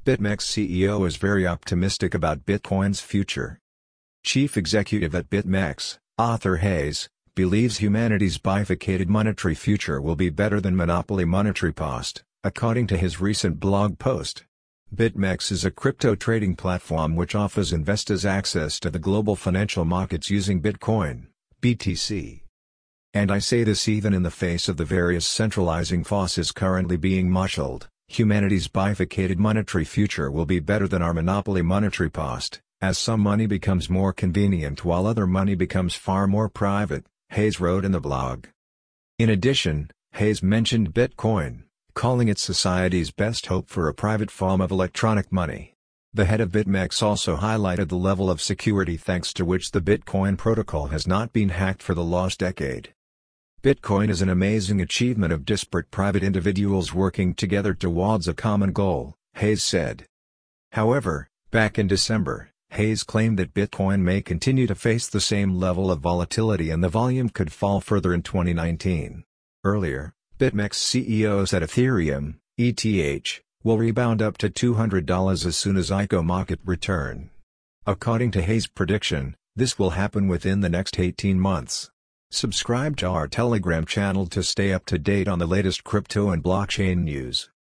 BitMEX CEO is very optimistic about Bitcoin's future. Chief executive at BitMEX, Arthur Hayes, believes humanity's bifurcated monetary future will be better than monopoly monetary past, according to his recent blog post. BitMEX is a crypto trading platform which offers investors access to the global financial markets using Bitcoin, BTC. And I say this even in the face of the various centralizing forces currently being marshaled. Humanity's bifurcated monetary future will be better than our monopoly monetary past, as some money becomes more convenient while other money becomes far more private, Hayes wrote in the blog. In addition, Hayes mentioned Bitcoin, calling it society's best hope for a private form of electronic money. The head of BitMEX also highlighted the level of security thanks to which the Bitcoin protocol has not been hacked for the last decade. Bitcoin is an amazing achievement of disparate private individuals working together towards a common goal, Hayes said. However, back in December, Hayes claimed that Bitcoin may continue to face the same level of volatility and the volume could fall further in 2019. Earlier, BitMEX CEO said Ethereum, ETH, will rebound up to $200 as soon as ICO market return. According to Hayes' prediction, this will happen within the next 18 months. Subscribe to our Telegram channel to stay up to date on the latest crypto and blockchain news.